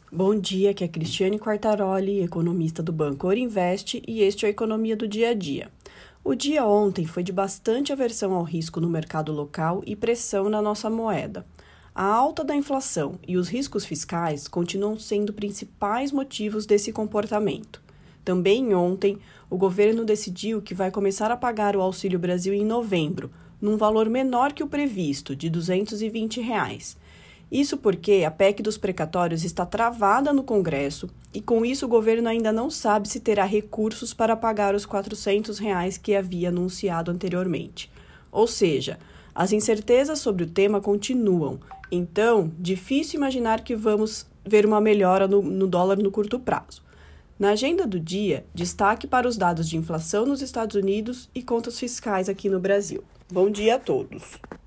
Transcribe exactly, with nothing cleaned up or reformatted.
Bom dia, aqui é Cristiane Quartaroli, economista do Banco Orinvest, e este é a Economia do Dia a Dia. O dia ontem foi de bastante aversão ao risco no mercado local e pressão na nossa moeda. A alta da inflação e os riscos fiscais continuam sendo principais motivos desse comportamento. Também ontem, o governo decidiu que vai começar a pagar o Auxílio Brasil em novembro, num valor menor que o previsto, de duzentos e vinte reais. Isso porque a P E C dos precatórios está travada no Congresso e, com isso, o governo ainda não sabe se terá recursos para pagar os quatrocentos reais que havia anunciado anteriormente. Ou seja, as incertezas sobre o tema continuam, então, difícil imaginar que vamos ver uma melhora no, no dólar no curto prazo. Na agenda do dia, destaque para os dados de inflação nos Estados Unidos e contas fiscais aqui no Brasil. Bom dia a todos!